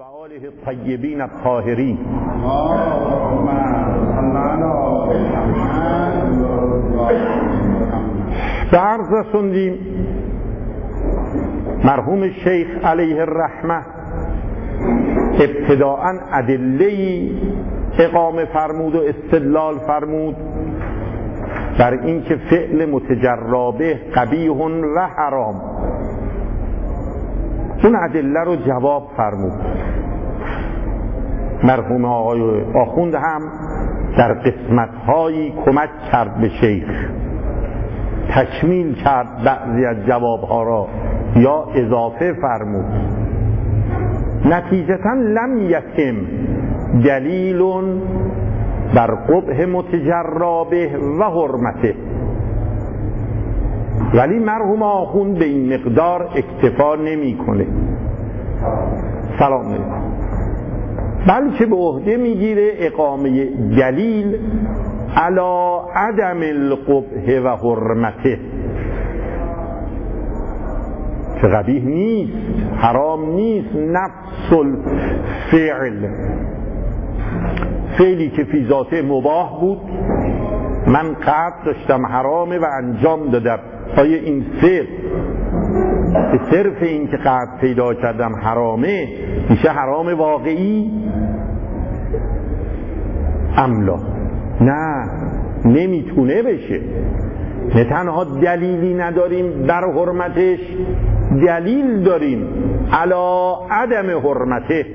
آله الطیبین الطاهرین. به عرض رسوندیم مرحوم شیخ علیه الرحمه ابتداءً ادله‌ای اقامه فرمود و استدلال فرمود بر اینکه فعل متجرابه قبیح و حرام. اون ادله رو جواب فرمود. مرحوم آقای آخوند هم در قسمت‌هایی کمک کرد به شیخ، تکمیل کرد بعضی از جوابها را یا اضافه فرمود. نتیجتاً لم یتم دلیل بر قبح متجرابه و حرمته، ولی مرحوم آخوند به این مقدار اکتفا نمی کنه. سلام علیکم. بلکه به عهده میگیره اقامه دلیل علی عدم القبح و حرمته، که قبیح نیست، حرام نیست. نفس الفعل، فعلی که فی ذاته مباح بود، من قصد داشتم حرامه و انجام دادم، آیا این فعل به صرف این که قصد پیدا کردم حرامه میشه حرام واقعی؟ املا نه، نمیتونه بشه. نه تنها دلیلی نداریم بر حرمتش، دلیل داریم علی عدم حرمته.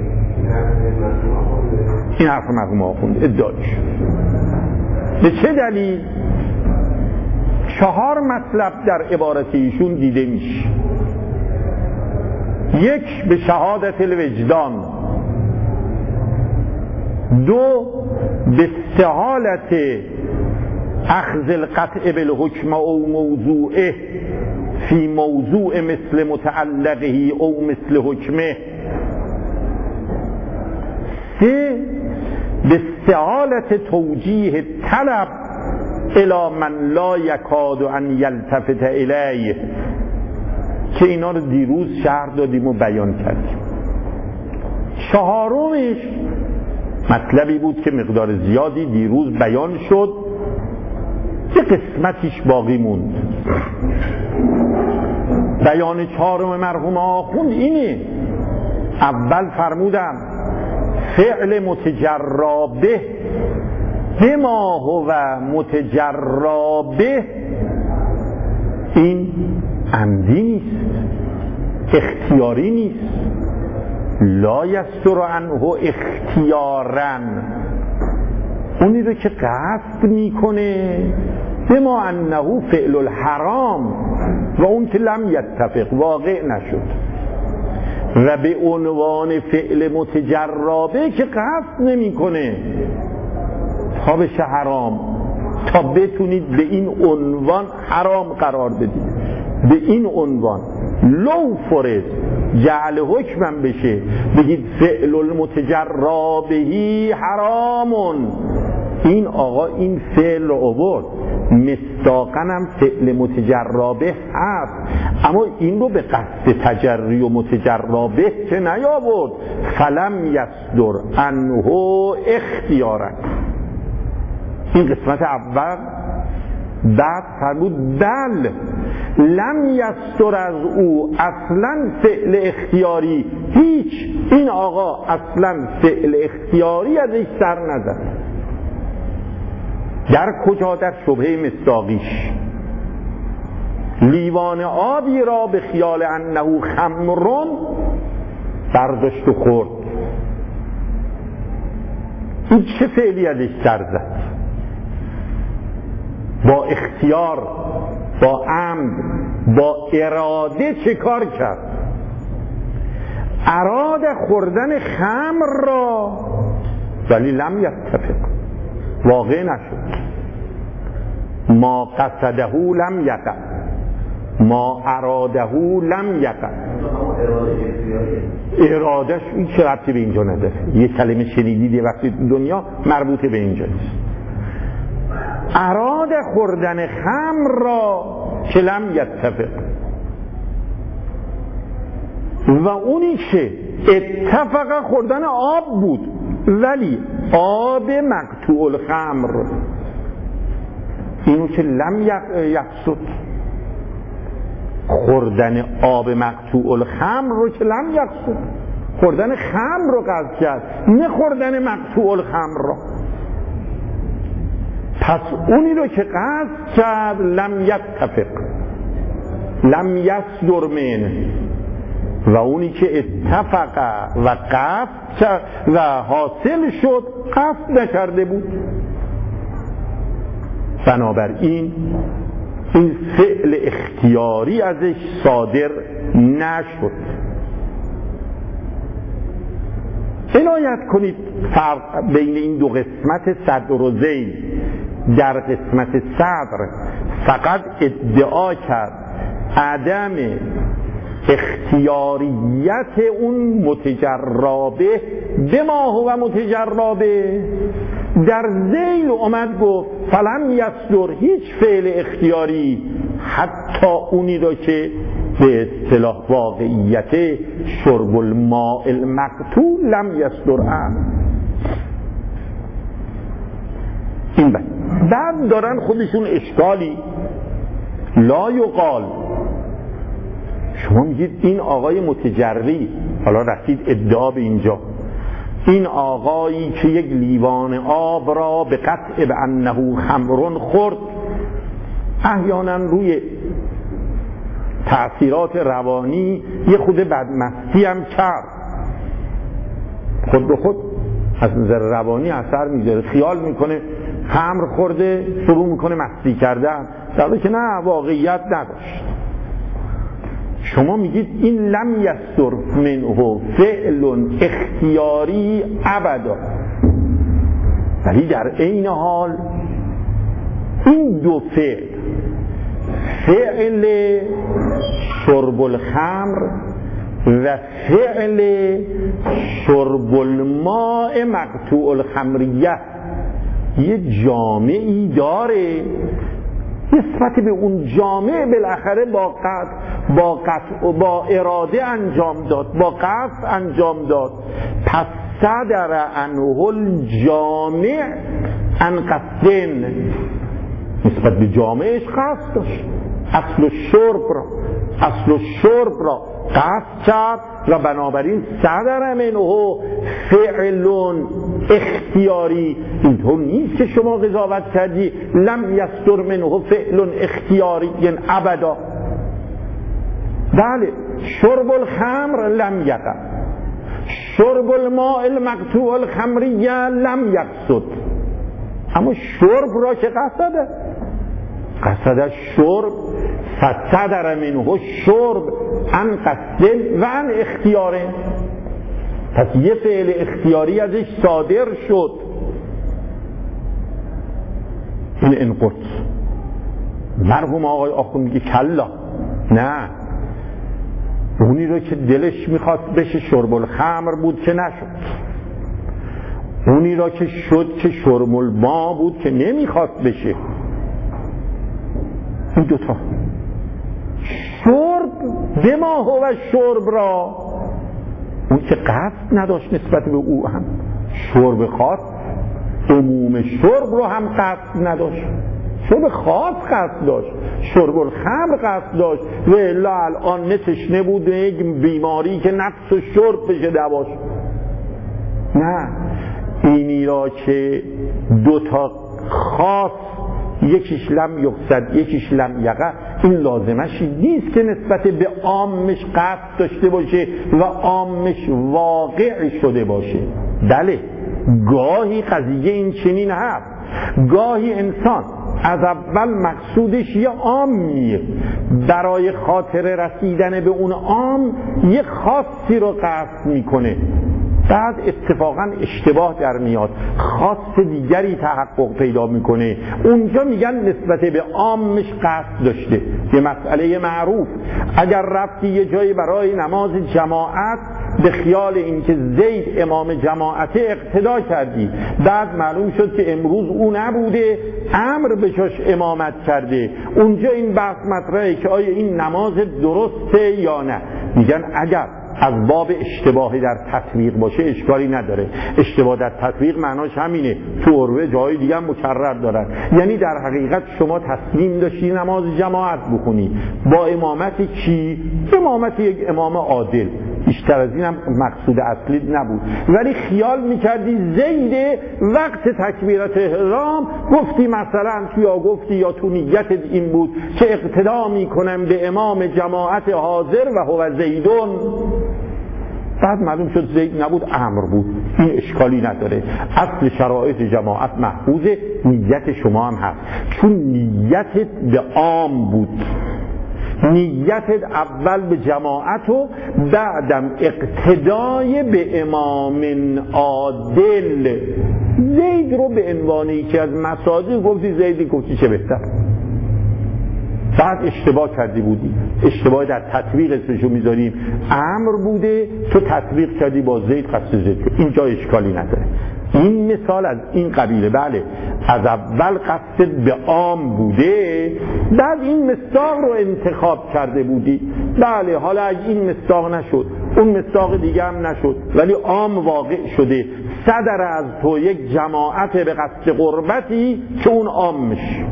این حرف مرحوم آخوند ادعاش. به چه دلیل؟ 4 مطلب در عبارت ایشون دیده میشه. 1 به شهادت الوجدان، 2 به استحالت اخذ القطع بالحکم او موضوعه فی موضوع مثل متعلقه او مثل حکمه، 3 به استحالت توجیه طلب الی من لا یکاد ان یلتفت الیه، که اینا رو دیروز شرح دادیم و بیان کردیم. 4مش مطلبی بود که مقدار زیادی دیروز بیان شد، یه قسمتیش باقی موند. بیان 4 مرحوم آخوند اینه. اول فرمودم فعل متجرابه بما هو متجرابه، این عمدی نیست، اختیاری نیست. لا یستر عنه اختیارا، اونی رو که قصد میکنه، بما انه فعل الحرام، و اون که لم یتفق، واقع نشد، و به عنوان فعل متجرابه که قصد نمیکنه تا بشه حرام، تا بتونید به این عنوان حرام قرار بدید. به این عنوان لو فرض جعل حکمم بشه، بگید فعل المتجرابه حرامون، این آقا این فعل رو آورد، مصداقاً فعل متجرابه هست، اما این رو به قصد تجری و متجرابه که نیاورد. فلم یصدر عنه اختیارا، این قسمت اول. بعد فرمود بل لم یصدر از او اصلا فعل اختیاری، هیچ، این آقا اصلا فعل اختیاری ازش سر نزد. در کجا؟ در شبهه مصداقیش. لیوان آبی را به خیال انه خمرون برداشت و خورد، این چه فعلی ازش سر زد؟ با اختیار، با عمد، با اراده چه کار کرد؟ اراده خوردن خمر را، ولی لم یتفق، واقع نشد. ما قصده لم یقع، ما اراده لم یقع. ارادهش این چه ربطی به اینجا نداره؟ یه کلمه شنیدید یه وقتی دنیا، مربوط به اینجا نیست. اراده خوردن خمر را که لم یتفق، و اونی که اتفق خوردن آب بود، ولی آب مقطوع الخمر اینو که لم یفسد، خوردن آب مقطوع الخمر رو که لم یفسد، خوردن خمر رو قصد کرد، نه خوردن مقطوع الخمر رو. پس اونی رو که قصد کرد لم یتفق، لم یصدر منه، و اونی که اتفق و قصد کرد و حاصل شد قصد نکرده بود. بنابراین این فعل اختیاری ازش صادر نشد. عنایت کنید فرق بین این دو قسمت صدر و ذیل. در قسمت صدر فقط ادعا کرد عدم اختیاریت اون متجرابه به ما هو متجرابه. در ذیل اومد گفت فلم یصدر، هیچ فعل اختیاری، حتی اونی را که به اصطلاح واقعیت شرب الماء المقطوع لم یصدر این بعد دارن خودشون اشکالی لا یقال. شما میگید این آقای متجری، حالا رسید ادعا به اینجا، این آقایی که یک لیوان آب را به قطع به انه خمرون خورد، احیانا روی تأثیرات روانی یه خود بدمستی هم کرد، خود به خود از نظر روانی اثر میذاره، خیال میکنه خمر خورده، شروع میکنه مستی کردن، در حالی که نه، واقعیت نداشت. شما میگید این لم یصدر منه فعل اختیاری ابدا، ولی در عین حال این دو فعل، فعل شرب الخمر و فعل شرب الماء مقطوع الخمریه، یه جامعی داره، نسبت به اون جامعه بالاخره با اراده انجام داد، با قصد انجام داد. پس صدر عنه الجامع عن قصدن، نسبت به جامعش قصد داشت، اصل الشرب را قصد کرد و بنابراین صدر منه فعل اختیاری. اینطور نیست که شما قضاوت کردی لم یصدر منه فعل اختیاری ابدا. بله، شرب الخمر لم یقع، شرب الماء المقطوع الخمریه لم یقصد، اما شرب را که قصد شرب، فصدر منه شرب عن قصد و عن اختیاره. پس یه فعل اختیاری ازش صادر شد. این انقط مرحوم آقای آخوند میگه کلا، نه، اونی رو که دلش میخواست بشه شرب الخمر بود که نشد، اونی را که شد که شرب الماء بود که نمیخواست بشه. این دوتا شرب به ما هو شرب را، اون که قصد نداشت نسبت به او هم شرب خاص، عموم شرب رو هم قصد نداشت، شرب خاص قصد داشت، شرب الخمر قصد داشت، و الا الان نه تشنه بود، نه یک بیماری که نفس و شرب بشه دواش. نه، اینی را که دوتا خاص، یکیش لم یقصد یکیش لم یقع، این لازمش نیست که نسبت به عامش قصد داشته باشه و عامش واقع شده باشه. بله، گاهی قضیه این چنین هست، گاهی انسان از اول مقصودش یه عامیه، برای خاطر رسیدن به اون عام یه خاصی رو قصد میکنه، بعد اتفاقا اشتباه در میاد، خاص دیگری تحقق پیدا میکنه، اونجا میگن نسبت به عامش قصد داشته. یه مسئله معروف، اگر رفتی یه جایی برای نماز جماعت به خیال اینکه زید امام جماعت اقتدا کردی، بعد معلوم شد که امروز او نبوده، عمرو به جاش امامت کرده، اونجا این بحث مطرحه که آیا این نماز درسته یا نه. میگن اگر از باب اشتباه در تطبیق باشه اشکالی نداره. اشتباه در تطبیق معناش همینه، تو عربه جای دیگه هم مکرر دارن. یعنی در حقیقت شما تصمیم داشتی نماز جماعت بخونی با امامت کی؟ امامت یک امام عادل، بیشتر از این هم مقصود اصلی نبود، ولی خیال میکردی زید وقت تکبیرت احرام گفتی مثلا گفتی یا تو نیتت این بود که اقتدا میکنم به امام جماعت حاضر و هو زیدون، بعد معلوم شد زید نبود امر بود. این اشکالی نداره، اصل شرایط جماعت محفوظه، نیت شما هم هست، چون نیتت به عام بود، نیتت اول به جماعت و بعدم اقتدای به امام عادل. زید رو به عنوانی که از مساجد گفتی زیدی، گفتی چه بهتر. بعد اشتباه کردی بودی، اشتباه در تطبیق اسمشو میذاریم، امر بوده تو تطبیق کردی با زید قصد زید، اینجا اشکالی نداره. این مثال از این قبیله. بله از اول قصد به عام بوده، بعد این مصداق رو انتخاب کرده بودی. بله حالا اگه این مصداق نشد اون مصداق دیگه هم نشد، ولی عام واقع شده، صدر از تو یک جماعت به قصد قربتی که اون عام میشه.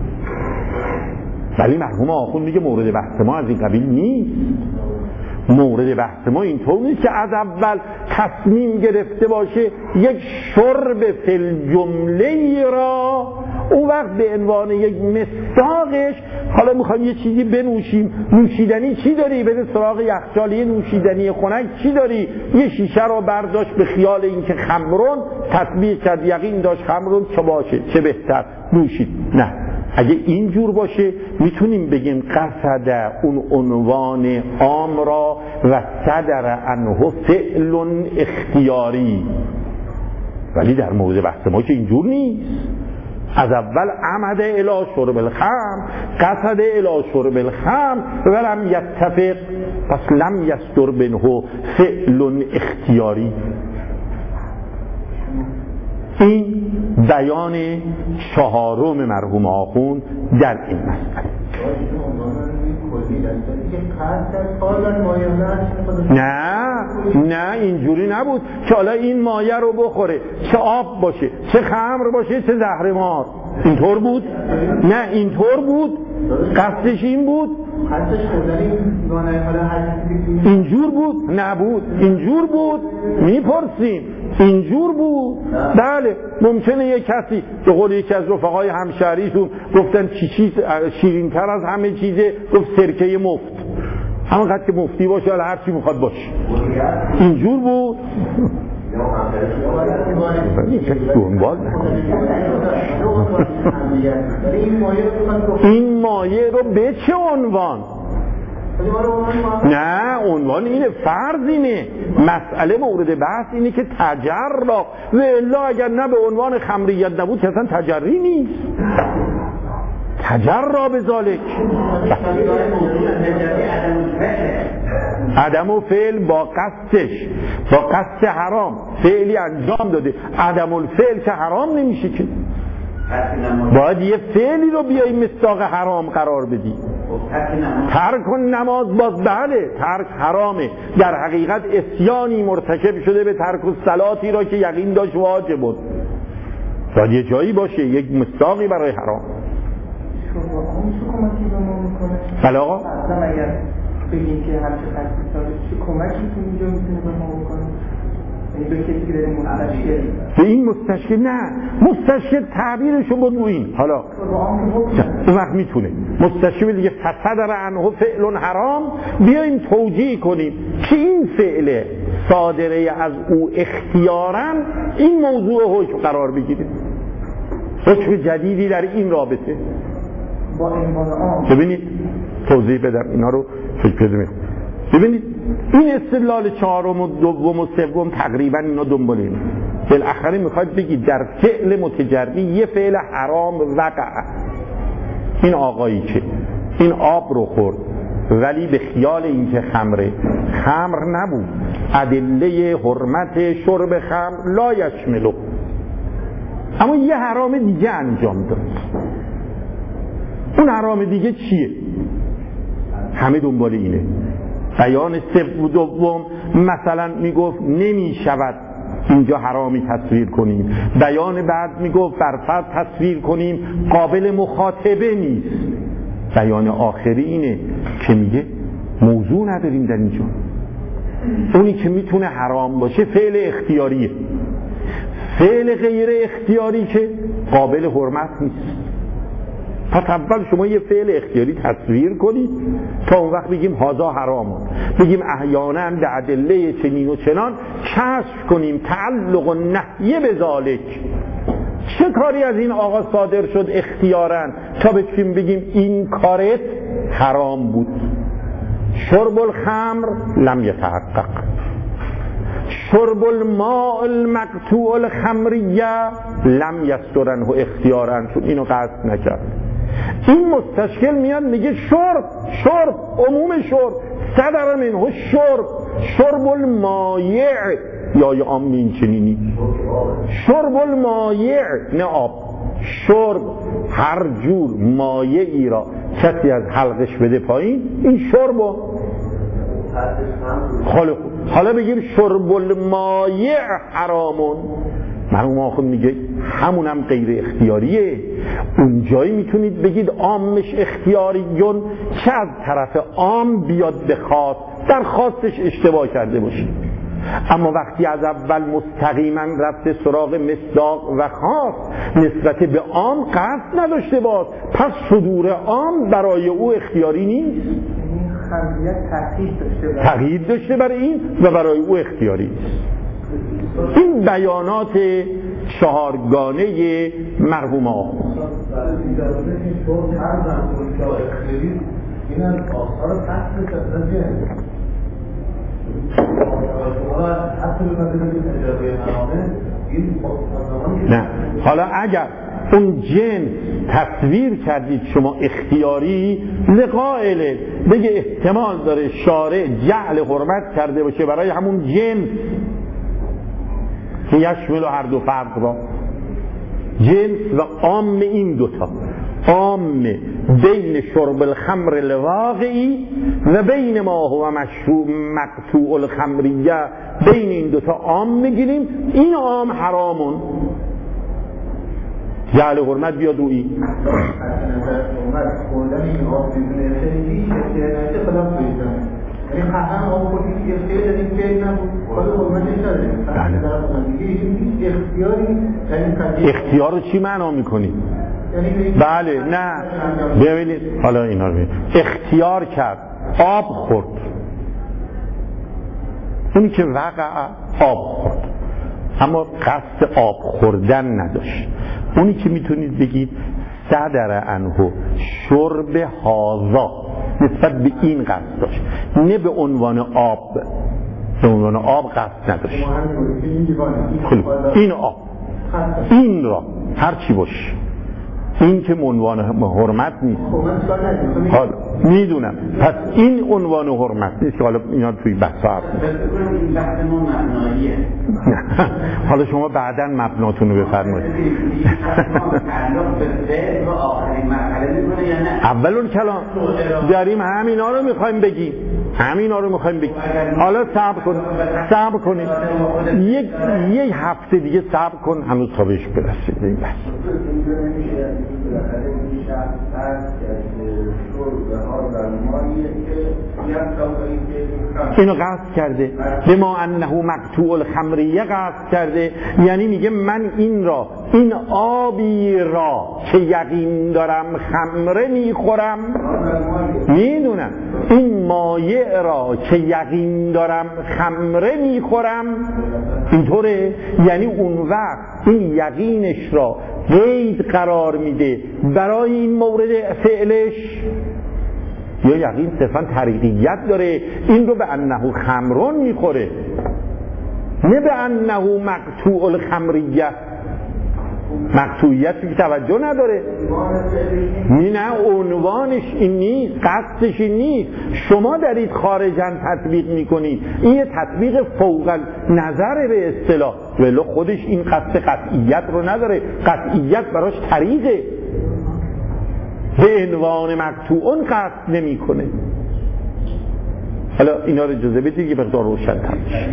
ولی مرحوم آخوند میگه مورد بحث ما از این قبیل نیست. مورد بحث ما اینطور نیست که از اول تصمیم گرفته باشه یک شرب فل جمله را اون وقت به عنوان یک مصداقش حالا میخوایم یه چیزی بنوشیم، نوشیدنی چی داری؟ بده سراغ یخچالی نوشیدنی خنک چی داری؟ یه شیشه رو برداشت به خیال اینکه خمرون تطبیق کرد، یقین داشت خمرون چه باشه چه بهتر نوشید. نه، اگه اینجور باشه میتونیم بگیم قصد اون عنوان عام را و صدر عنه فعل اختیاری، ولی در مورد بحث ما که اینجور نیست. از اول عمد الی شرب الخمر، قصد الی شرب الخمر ولم یتفق، پس لم یصدر منه فعل اختیاری. این بیان چهارم مرحوم آخوند در این مسئله. نه اینجوری نبود که حالا این مایه رو بخوره، چه آب باشه چه خمر باشه چه زهرمار، اینطور بود؟ نه اینطور بود، قصدش این بود، اینجور بود؟ نبود، اینجور بود. میپرسیم اینجور بود؟ بله. ممکنه یک کسی به قول یکی از رفقای همشهریتون گفتن چی چیز شیرین‌تر از همه چیزه، گفت سرکه مفت، همونقدر که مفتی باشه حالا هر چی میخواد باشه. اینجور بود؟ این مایه رو به چه عنوان؟ نه عنوان اینه، فرض اینه، مسئله مورد بحث اینه که تجرا و الا اگر نه به عنوان خمریت نبود که اصلا تجری نیست. تجرا به ذالک عدم و فعل با قصدش، با قصد حرام فعلی انجام داده، عدم الفعل که حرام نمیشه که، باید یه فعلی رو بیایی مصداق حرام قرار بدی. ترک نماز باز بله ترک حرامه، در حقیقت عصیانی مرتکب شده به ترک الصلاتی را که یقین داشت واجب بود، باید یه جایی باشه یک مصداقی برای حرام. بله آقا بگیم که هر چقدر چه کمکی تو اینجا میتونه به ما بکنه؟ یعنی به کسی که داره مستشکل به این مستشکل، نه مستشکل تعبیرشو بود این حالا اون وقت میتونه مستشکل دیگه فصدر عنه فعل حرام بیاییم توجیه کنیم که این فعل صادره از او اختیاراً این موضوع حکم قرار بگیره، حکم جدیدی در این رابطه. با عنوان عام ببینید توضیح بدم اینا رو فکر کنید. ببینید این استدلال چهارم و دوم و سوم تقریبا اینا دنبال اینه. بالاخره میخواید بگید در فعل متجری یه فعل حرام وقع، این آقایی که این آب رو خورد ولی به خیال اینکه خمر نبود، ادله حرمت شرب خمر لا یشملو، اما یه حرام دیگه انجام داد. اون حرام دیگه چیه؟ همه دنبال اینه. بیان دوم مثلا میگفت نمی شود اینجا حرامی تصویر کنیم، بیان بعد میگفت بر فرض تصویر کنیم قابل مخاطبه نیست، بیان آخری اینه که میگه موضوع نداریم در اینجا. اونی که میتونه حرام باشه فعل اختیاریه، فعل غیر اختیاری که قابل حرمت نیست. پس اول شما یه فعل اختیاری تصویر کنید تا اون وقت بگیم هذا حرام، بگیم احیانا به ادله چنین و چنان کشف کنیم تعلق و نهی به ذالک، چه کاری از این آقا صادر شد اختیاراً تا بگیم این کارت حرام بود. شرب الخمر لم یتحقق، شرب الماء المقطوع الخمریه لم یصدرنه اختیاراً، چون اینو قصد نکرد. این مستشکل میاد میگه شرب عموم شرب صدر منه شرب المایع، یا عام این چنینی شرب المایع نه آب، شرب هر جور مایعی را کسی از حلقش بده پایین این شربو. حالا بگیم شرب المایع حرامون، مرحوم آخوند میگه همونم غیر اختیاریه. اونجایی میتونید بگید عامش اختیاریون که از طرف عام بیاد بخواد، در خواستش اشتباه کرده باشه. اما وقتی از اول مستقیما رفته سراغ مصداق و خاص نسبت به عام قصد نداشته باش، پس صدور عام برای او اختیاری نیست، تغییر داشته برای این و برای او اختیاری نیست. این بیانات چهارگانه مرحوم آخوند. نه، حالا اگر اون جنس تصویر کردید شما اختیاری، لقائله بگه احتمال داره شارع جعل حرمت کرده باشه برای همون جنس که یشمل هر دو فرق را، جنس و عام. این دوتا عام بین شرب الخمر الواقعی و بین ما هو مشروع مقطوع الخمریه، بین این دوتا عام میگیریم، این عام حرامون جعل حرمت بیاد روی اختیار رو چی معنا میکنی؟ بله نه ببینید حالا اینا رو ببینید. اختیار کرد آب خورد، اونی که وقع آب خورد اما قصد آب خوردن نداشت، اونی که میتونید بگید صدر عنه شرب هذا نسبت به این قصد داشت، نه به عنوان آب، به عنوان آب قصد نداشت. این آب این را هر چی باشه، این که عنوان حرمت نیست. حالا میدونم پس این عنوان حرمت نیست که حالا اینا توی بحث هست. حالا شما بعداً مبناتون رو بفرمایید. اولون کلام داریم همینا رو میخوایم بگیم، همینا رو میخوایم بگیم. حالا صبر کنید یک هفته دیگه صبر کن هنوز تا بهش برسید این بحث. اینو قصد کرده به ما انه مقطوع الخمریه قصد کرده، یعنی میگه من این آبی را که یقین دارم خمره میخورم، میدونم این مایع را که یقین دارم خمره میخورم، اینطوره. یعنی اون وقت این یقینش را قید قرار میده برای این مورد فعلش، یا یقین صرفا طریقیت داره، این رو به انه خمرون میخوره، نه به انه مقطوع الخمریه. مقطوعیت که توجه نداره، نه عنوانش این نیست، قصدش این نیست، شما دارید خارجاً تطبیق میکنید، این یه تطبیق فوق نظر به اصطلاح، ولی خودش این قصد قطعیت رو نداره، قطعیت براش طریقه، به عنوان مقطوعون قصد نمیکنه. حالا اینا رو اجازه بدید یه مقدار روشن‌تر بشه.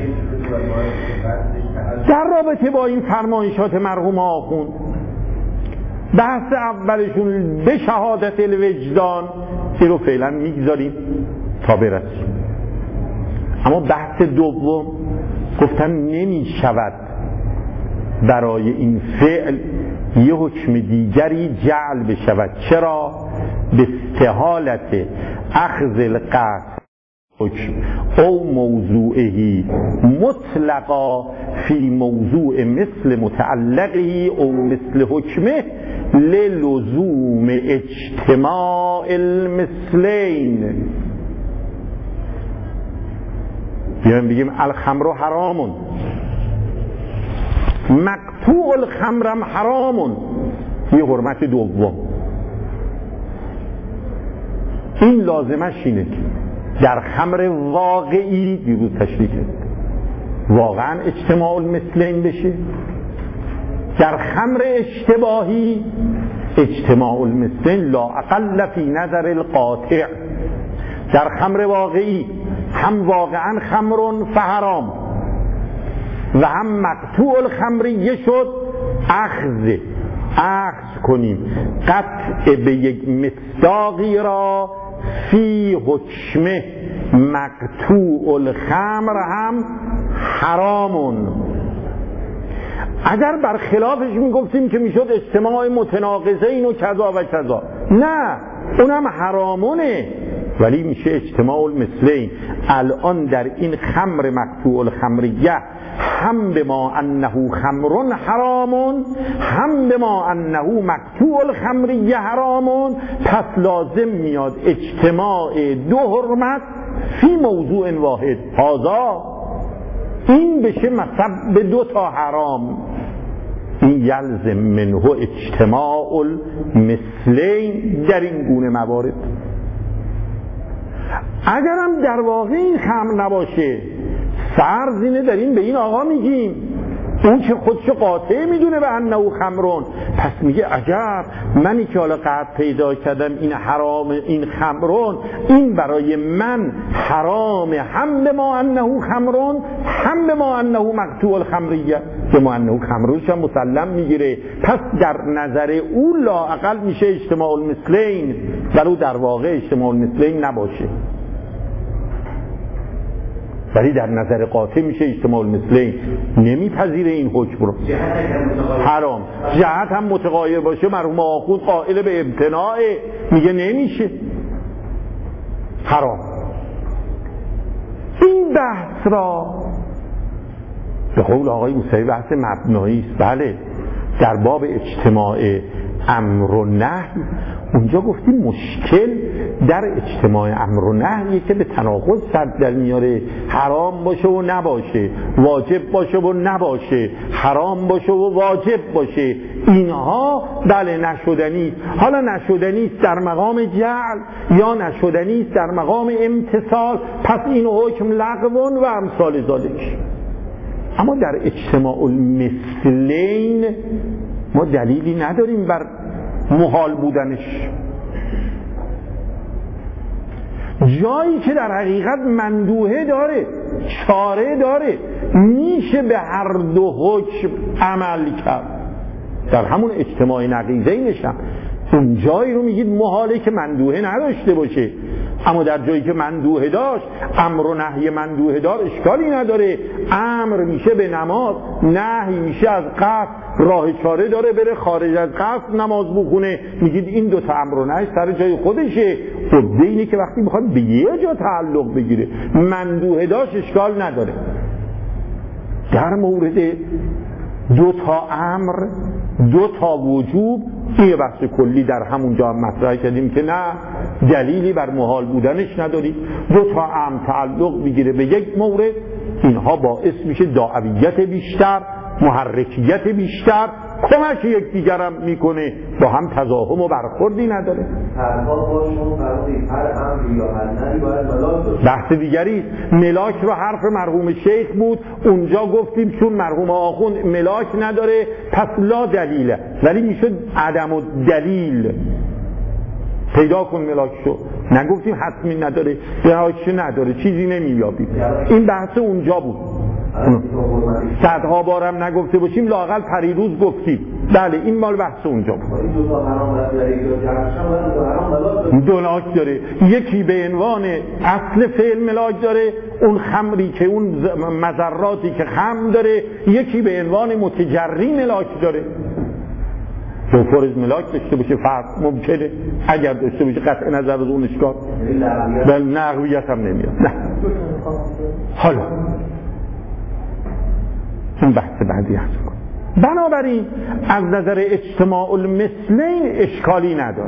در رابطه با این فرمایشات مرحوم آخوند، بحث اولشون به شهادت الوجدان، این رو فعلا میگذاریم تا برسیم. اما بحث دوم گفتن نمی شود برای این فعل یه حکم دیگری جعل بشود. چرا؟ به استحالت اخذ القصد حکم او موضوعهی مطلقا فی موضوع مثل متعلقی او مثل حکمه للزوم اجتماع المثلین. بیایم بگیم الخمر حرامون، مقطوع الخمرم حرامون، یه حرمت دوم. این لازمش اینه که در خمر واقعی دیروز تشریح کرد واقعا اجتماع المثلین بشه، در خمر اشتباهی اجتماع المثلین لا اقل فی نظر القاطع. در خمر واقعی هم واقعا خمرون فحرام و هم مقطوع الخمریه شد اخذ کنیم قطع به یک مصداقی را فی حکمه مقطوع الخمر هم حرامون. اگر برخلافش میگفتیم که میشد اجتماع متناقضین و کذا و کذا، نه اونم حرامونه ولی میشه اجتماع المثلین. الان در این خمر مقطوع الخمریه هم به ما انه خمرون حرامون هم به ما انه مقطوع الخمریه حرامون، پس لازم میاد اجتماع دو حرمت فی موضوع واحد. هذا این بشه مصب به دو تا حرام، این یلزم منه اجتماع المثلین در این گونه موارد. اگرم در واقع این خمر نباشه، فرض اینه داریم به این آقا میگیم اون که خودشو قاطع میدونه به انه خمرون، پس میگه عجب منی که حالا قطع پیدا کردم این حرام این خمرون، این برای من حرام هم به ما انه خمرون هم به ما انه مقطوع الخمریه. به ما انه خمرونش هم مسلم میگیره، پس در نظر او لااقل میشه اجتماع المثلین ولو در واقع اجتماع المثلین نباشه، ولی در نظر قاطع میشه اجتماع المثلین. نمیپذیره این حکم رو، حرام. جهت هم متغایر باشه مرحوم آخوند قائل به امتناع، میگه نمیشه حرام. این بحث را به قول آقای موسوی بحث مبنایی است. بله در باب اجتماع امر و نهی اونجا گفتیم مشکل در اجتماع امر و نهیه که به تناقض سر در میاره، حرام باشه و نباشه، واجب باشه و نباشه، حرام باشه و واجب باشه. اینها بله نشدنی، حالا نشدنی است در مقام جعل یا نشدنی است در مقام امتصال، پس این حکم لغو و امثال ذالک. اما در اجتماع المثلین ما دلیلی نداریم بر محال بودنش. جایی که در حقیقت مندوحه داره، چاره داره، میشه به هر دو حکم عمل کرد، در همون اجتماع نقیضینش هم اون جایی رو میگید محاله که مندوحه نداشته باشه. اما در جایی که مندوحه داشت، امر و نهی مندوحه دار اشکالی نداره. امر میشه به نماز، نهی میشه از قصد، راه چاره داره بره خارج از قصد نماز بخونه. میگید این دو تا امر و نهی سر جای خودشه. خب اینه که وقتی میخواد به یه جا تعلق بگیره مندوحه داشت اشکال نداره. در مورد دو تا امر دو تا وجوب این بحث کلی در همون جا مطرح کردیم که نه دلیلی بر محال بودنش نداریم. دو تا امر تعلق بگیره به یک مورد، اینها باعث میشه داعویت بیشتر، محرکیت بیشتر، کمک یکدیگر هم میکنه، با هم تضاهم و برخوردی نداره. بحث دیگری است. ملاک رو حرف مرحوم شیخ بود، اونجا گفتیم چون مرحوم آخوند ملاک نداره پس لا دلیله، ولی میشد عدم و دلیل پیدا کن ملاک شو. نگفتیم حتمی نداره، رهایشی نداره، چیزی نمییابیم. این بحث اونجا بود. صدها بارم نگفته باشیم، لااقل پریروز گفتیم. بله این مال بحث اونجا بود. دو لاک داره، یکی به عنوان اصل فعل ملاک داره، اون خمری که اون مضراتی که خمر داره، یکی به عنوان متجری ملاک داره. دو فرض ملاک داشته باشه فرق ممکنه، اگر داشته باشه قطع نظر از اون اشکال، بل نقویت هم نمیاد. نه حالا این بحث بعدی هست. بنابراین از نظر اجتماع المثلین اشکالی نداره.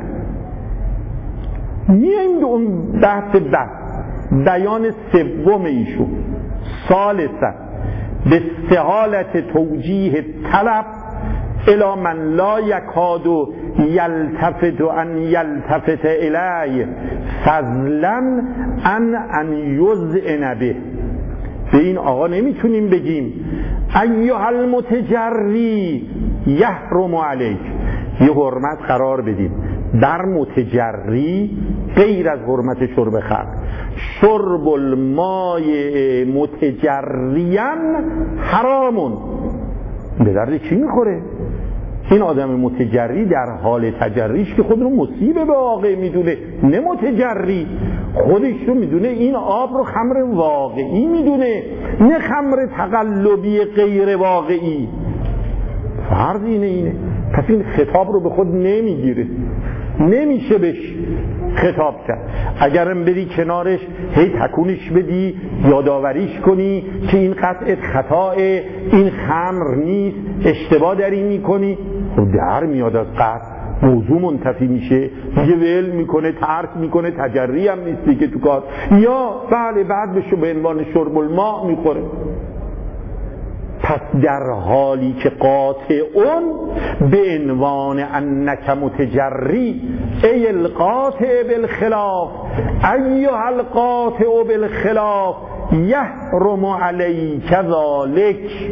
میایم به اون بحث بیان سوم ایشون، ثالثا به استحالت توجیه طلب الی من لا یکاد یلتفت ان یلتفت الی فضلا ان یذعن به. به این آقا نمیتونیم بگیم ایها المتجری یحرم علیک، یه حرمت قرار بدیم در متجری غیر از حرمت شرب خمر. شرب الماء متجریا حرامون. به درد چی میخوره؟ این آدم متجری در حال تجریش که خود رو مصیبه به واقع میدونه، نه متجری خودش رو میدونه این آب رو خمر واقعی میدونه، نه خمر تقلبی غیر واقعی. فرض اینه. پس این خطاب رو به خود نمیگیره، نمیشه بهش خطاب کرد. اگرم بری کنارش هی تکونش بدی، یادآوریش کنی که این قطعت خطاه، این خمر نیست، اشتباه داری میکنی، خب در میاد از قطع، موضوع منتفی میشه، دیگه ول میکنه، ترک میکنه، تجری هم نیستی که تو کار، یا بله بعد بشو به عنوان شرب الماء میخوره. پس در حالی که قاطعون به عنوان انک متجری ای القاطع بالخلاف ایها القاطع بالخلاف یحرم علیک ذلک،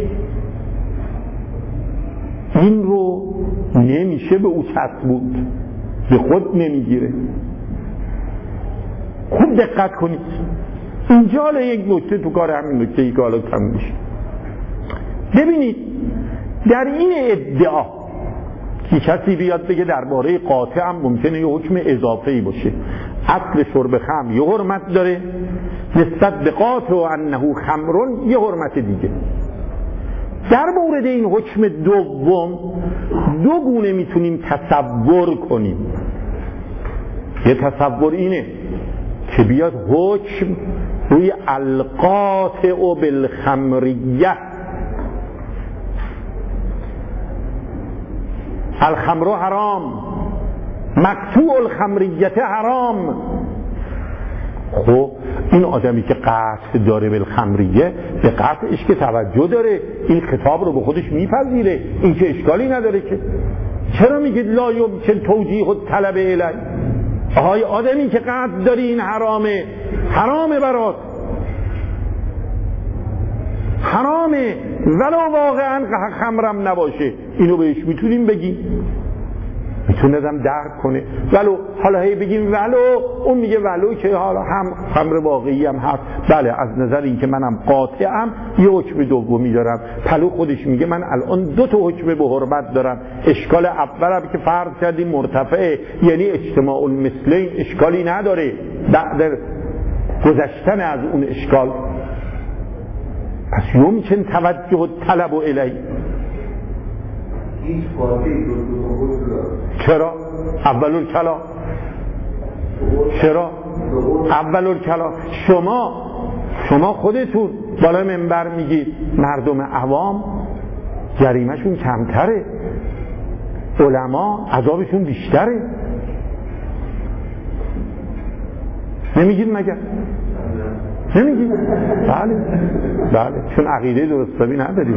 این رو نمیشه به او چسبوند، به خود نمیگیره. خوب دقت کنید اینجا. حالا یک نکته تو کار همین نکته ای که حالا کم میشه. ببینید در این ادعا که کسی بیاد بگه درباره قاطع هم ممکنه یه حکم اضافه‌ای باشه، اصل شرب خمر یه حرمت داره، نسبت به قاطع و انه خمرون یه حرمت دیگه. در مورد این حکم دوم دو گونه میتونیم تصور کنیم. یه تصور اینه که بیاد حکم روی القاطع بالخمریه، الخمر حرام، مقطوع الخمریت حرام. خب این آدمی که قطع داره بالخمریه، به قطعش که توجه داره، این خطاب رو به خودش میپذیره، این که اشکالی نداره که. چرا میگید لا یمکن توجیه الطلب الی؟ آهای آدمی که قطع داری این حرامه، حرامه برات، حرامه ولو واقعا خمرم نباشه، اینو بهش میتونیم بگیم، میتونه آدم درک کنه. ولو حالا هی بگیم ولو، اون میگه ولو که حالا هم خمر واقعی هم هست، بله از نظر این که منم قاطعم یه حکم دومی دارم. پلو خودش میگه من الان دو تا حکم به حرمت دارم. اشکال اولم که فرض کردیم مرتفعه، یعنی اجتماع المثلین، اشکالی نداره بعد گذشتن از اون اشکال. پس یمکن توجه طلب الی. چرا؟ اولول کلام. چرا؟ اولول کلام. شما خودتون بالا منبر میگید مردم عوام جریمهشون کمتره، علما عذابشون بیشتره، نمیگید مگر؟ نمیگید؟ بله چون عقیده درستابی نداریم.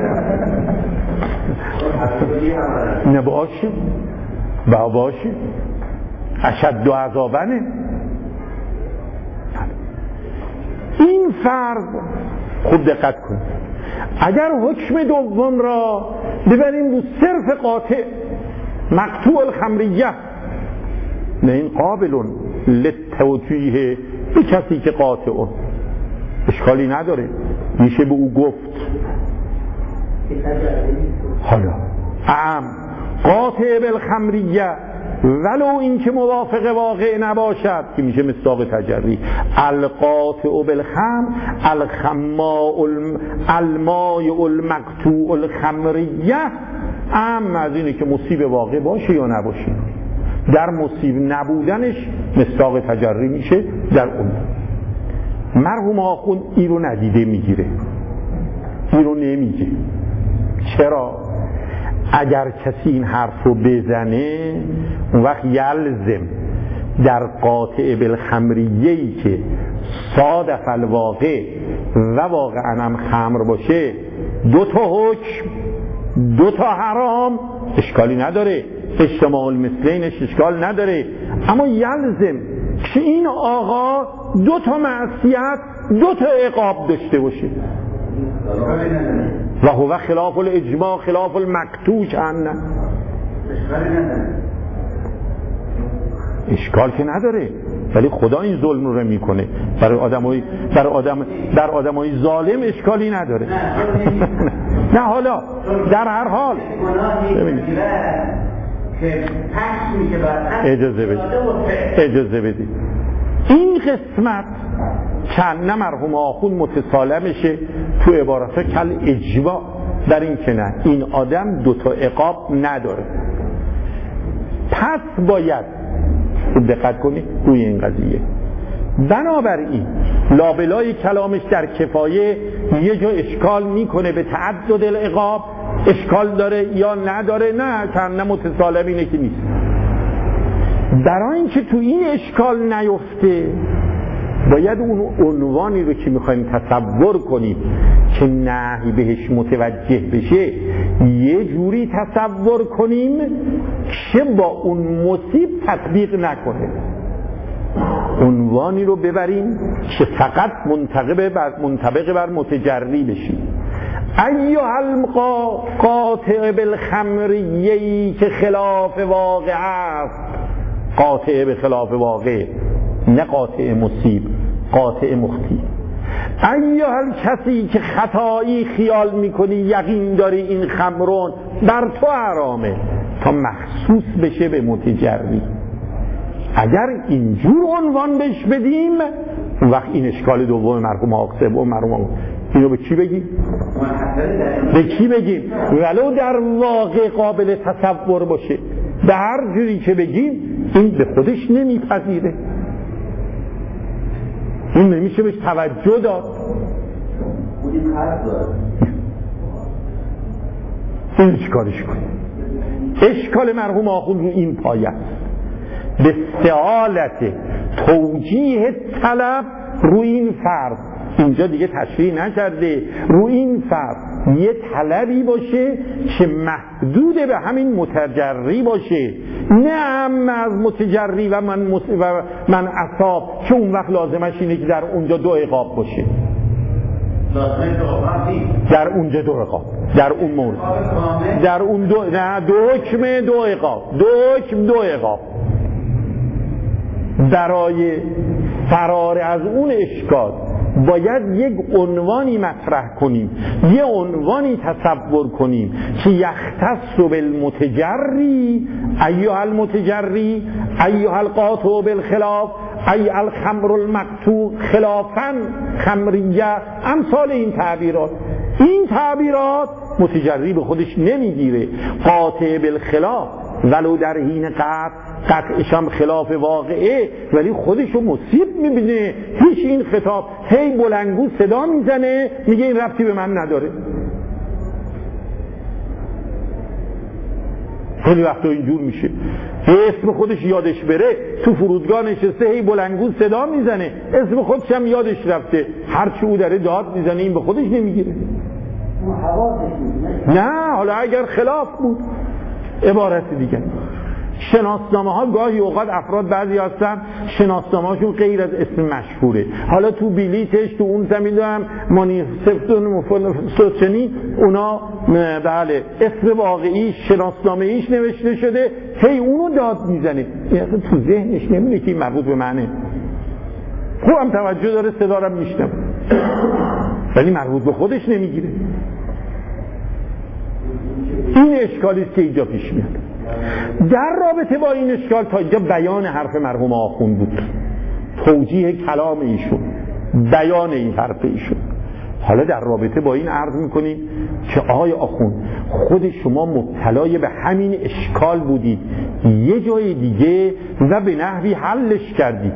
نباشه باشه اشد و عذابنه. این فرض خوب دقت کن، اگر حکم دوم را ببریم رو صرف قاطع مقطوع الخمریه، نه این قابلون للتوجیه به کسی که قاطعه، اشکالی نداره، میشه به او گفت. حالا قاطع بالخمریه ولو این که موافق واقع نباشد که میشه مصداق تجری. القاطع بالخمر الماء المقطوع الخمریه از اینه که مصیب واقع باشه یا نباشه. در مصیب نبودنش مصداق تجری میشه. در اون مرحوم آخوند این رو ندیده میگیره، این رو نمیگه. چرا؟ اگر کسی این حرف رو بزنه اون وقت یلزم در قاطع بالخمریه‌ای که صادف الواقع و واقعا هم خمر باشه 2 تا حکم 2 تا حرام اشکالی نداره، اجتماع المثلینش اشکال نداره، اما یلزم که این آقا 2 تا معصیت 2 تا عقاب داشته باشه. و هو خلاف الاجماع خلاف المقطوع جهنم. اشکال که نداره، ولی خدا این ظلم رو میکنه در آدمای ظالم اشکالی نداره. نه حالا در هر حال اجازه بدید این قسمت چند مرحوم آخوند متسالمشه تو عبارت کل اجماع در این که نه، این آدم 2 تا عقاب نداره. پس باید دقت کنید روی این قضیه. بنابراین لابلای کلامش در کفایه یه جا اشکال میکنه به تعدد العقاب، اشکال داره یا نداره؟ نه، چند متسالم اینه که نیست. برای اینکه تو این اشکال نیفته باید اون عنوانی رو که میخوایم تصور کنیم که نهی بهش متوجه بشه یه جوری تصور کنیم که با اون مصیب تطبیق نکنه. عنوانی رو ببریم که فقط منطبق بر متجری بشیم. ایها القاطع بالخمریه‌ای که خلاف واقع است، قاطع به خلاف واقع، نه قاطع مصیب، قاطع مخطی. ایها کسی که خطایی خیال میکنی یقین داری این خمرون بر تو حرامه تا مخصوص بشه به متجری. اگر اینجور عنوان بهش بدیم اون وقت این اشکال دوم مرحوم آقسه و مرحوم اینو به کی بگیم؟ به کی بگیم؟ ولو در واقع قابل تصور باشه، به هر جوری که بگیم این به خودش نمیپذیره، این نمیشه بهش توجه داد. این اشکالش کنیم. اشکال مرحوم آخوند رو این پایه است، به استعالت توجیه طلب رو این فرض، اینجا دیگه تشریح نکرده، رو این فرض یه طلبی باشه که محدود به همین متجری باشه، نه هم از متجری و من اصاب که اون وقت لازمش اینه که در اونجا 2 عقاب باشه، در اونجا 2 عقاب، در اون مورد، در اون 2 حکم 2 عقاب، 2 حکم 2 عقاب. برای فرار از اون اشکال باید یک عنوانی مطرح کنیم، یه عنوانی تصور کنیم که یختص بالمتجری، ایها المتجری، ایها القاطع بالخلاف، ای الخمر المقطوع خلافا خمریه، امثال این تعبیرات. این تعبیرات متجری به خودش نمیگیره. قاطع بالخلاف ولو در حین قطعش هم خلاف واقعه، ولی خودشو مصیب میبینه، هیچ این خطاب هی بلنگو صدا میزنه میگه این ربطی به من نداره. خیلی وقتا اینجور میشه، اسم خودش یادش بره، تو فرودگاه نشسته هی بلنگو صدا میزنه، اسم خودش هم یادش رفته، هرچی او داره داد میزنه، این به خودش نمیگیره. نه، حالا اگر خلاف بود عبارت دیگه. شناسنامه ها گاهی اوقات افراد بعضی هستن شناسنامه هاشون غیر از اسم مشهوره، حالا تو بلیتش تو اون زمین دارم مانیفستون سوچنی اونا بله اسم واقعی شناسنامه ایش نوشته شده، هی اونو داد میزنه، تو ذهنش نمیده که این مربوط به منه، خوبم توجه داره صدارم میشنم ولی مربوط به خودش نمیگیره. این اشکالیست که اینجا پیش میاد. در رابطه با این اشکال تا اینجا بیان حرف مرحوم آخوند بود، توجیه کلام ایشون، بیان این حرف ایشون. حالا در رابطه با این عرض میکنیم که آقای آخوند خود شما مبتلای به همین اشکال بودید یه جای دیگه و به نحوی حلش کردید.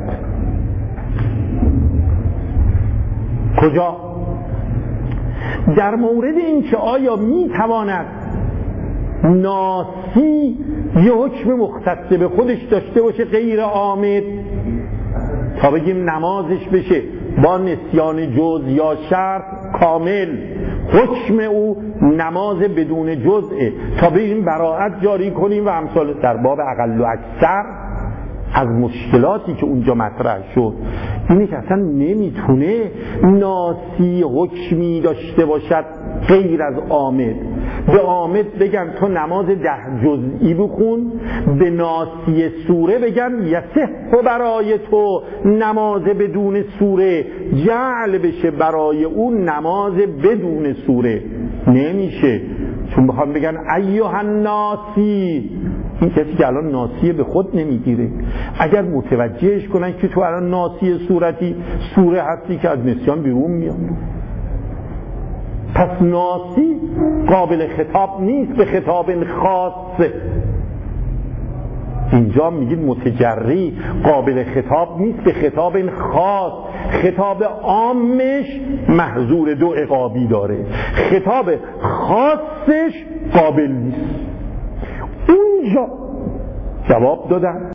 کجا؟ در مورد این که آیا میتواند ناسی یه حکم مختص به خودش داشته باشه غیر عامد، تا بگیم نمازش بشه با نسیان جز یا شرط کامل، حکم او نماز بدون جزءه، تا بگیم براءت جاری کنیم و امثال در باب اقل و اکثر از مشکلاتی که اونجا مطرح شد. اینه که اصلا نمیتونه ناسی حکمی داشته باشد غیر از عامد. به عامد بگن تو نماز 10 جزئی بخون، به ناسی سوره بگن یصح برای تو نماز بدون سوره، جعل بشه برای اون نماز بدون سوره. نمیشه، چون بخوام بگن ایها الناسی، این کسی که الان ناسی به خود نمیگیره، اگر متوجهش کنن که تو الان ناسی صورتی سوره هستی که از نسیان بیرون میاد، پس ناسی قابل خطاب نیست به خطاب خاص. اینجا میگید متجری قابل خطاب نیست به خطاب خاص، خطاب عامش محظور 2 عقابی داره، خطاب خاصش قابل نیست. اونجا جواب دادن